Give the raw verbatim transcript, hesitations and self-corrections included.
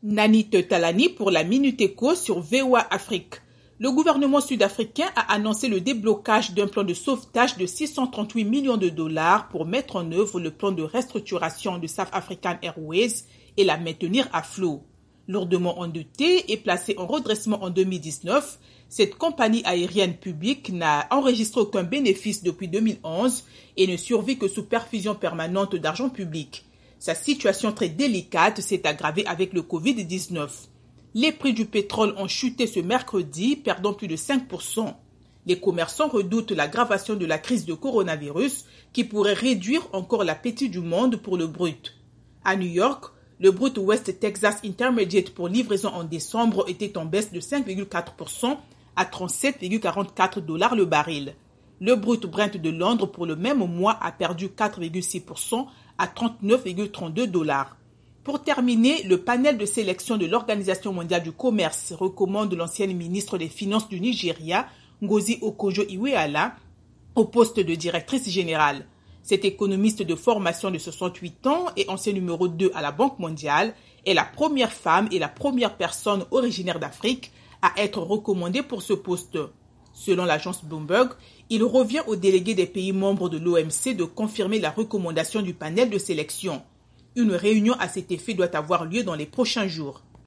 Nanit Talani pour la Minute Éco sur V O A Afrique. Le gouvernement sud-africain a annoncé le déblocage d'un plan de sauvetage de six cent trente-huit millions de dollars pour mettre en œuvre le plan de restructuration de South African Airways et la maintenir à flot. Lourdement endettée et placée en redressement en deux mille dix-neuf, cette compagnie aérienne publique n'a enregistré aucun bénéfice depuis deux mille onze et ne survit que sous perfusion permanente d'argent public. Sa situation très délicate s'est aggravée avec le covid dix-neuf. Les prix du pétrole ont chuté ce mercredi, perdant plus de cinq pour cent. Les commerçants redoutent l'aggravation de la crise de coronavirus qui pourrait réduire encore l'appétit du monde pour le brut. À New York, le brut West Texas Intermediate pour livraison en décembre était en baisse de cinq virgule quatre pour cent à trente-sept virgule quarante-quatre dollars le baril. Le brut Brent de Londres pour le même mois a perdu quatre virgule six pour cent à trente-neuf virgule trente-deux dollars. Pour terminer, le panel de sélection de l'Organisation mondiale du commerce recommande l'ancienne ministre des Finances du Nigeria, Ngozi Okonjo-Iweala, au poste de directrice générale. Cette économiste de formation de soixante-huit ans et ancien numéro deux à la Banque mondiale est la première femme et la première personne originaire d'Afrique à être recommandée pour ce poste. Selon l'agence Bloomberg, il revient aux délégués des pays membres de l'O M C de confirmer la recommandation du panel de sélection. Une réunion à cet effet doit avoir lieu dans les prochains jours.